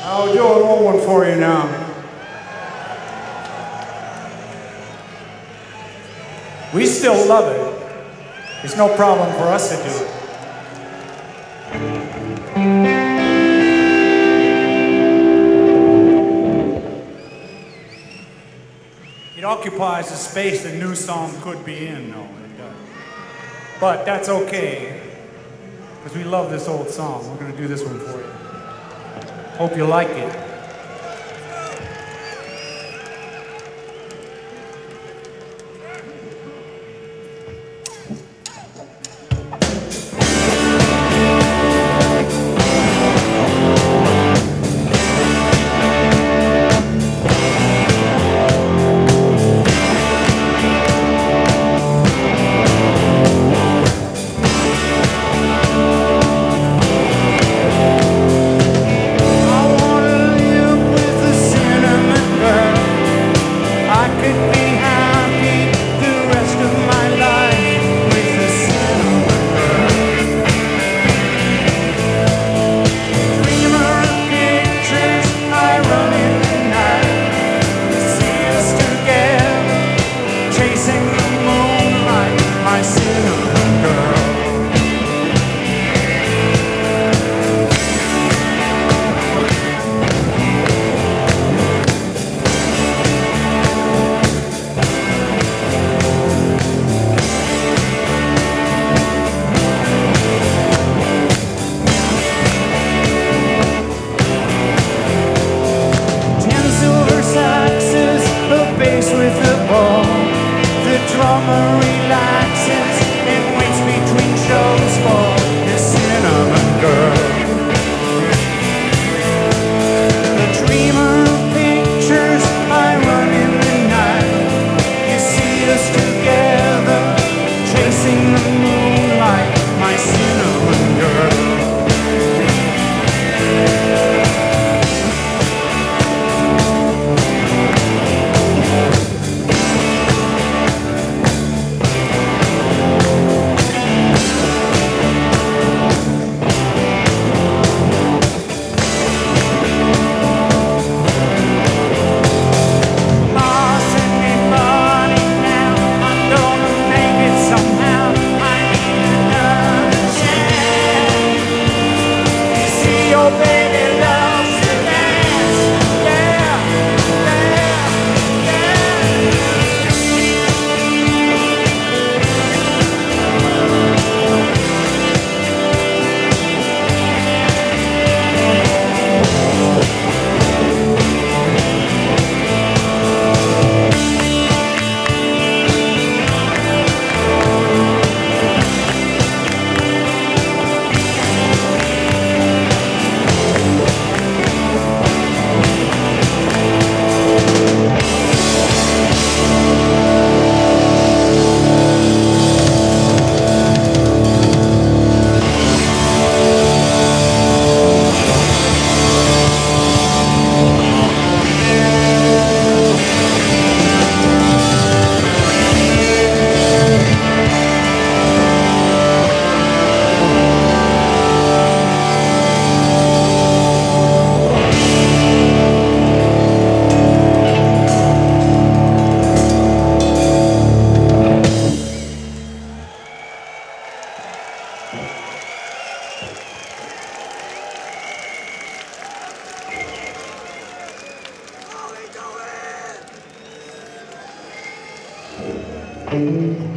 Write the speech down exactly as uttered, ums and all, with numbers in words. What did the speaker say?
I'll do an old one for you now. We still love it. It's no problem for us to do it. It occupies the space the new song could be in, though. It does. But that's okay, because we love this old song. We're going to do this one for you. Hope you like it. drummer relaxes and waits between shows for his cinnamon girl. The dreamer of pictures I run in the night. You see us together, chasing the moonlight, my cinnamon girl. Thank you.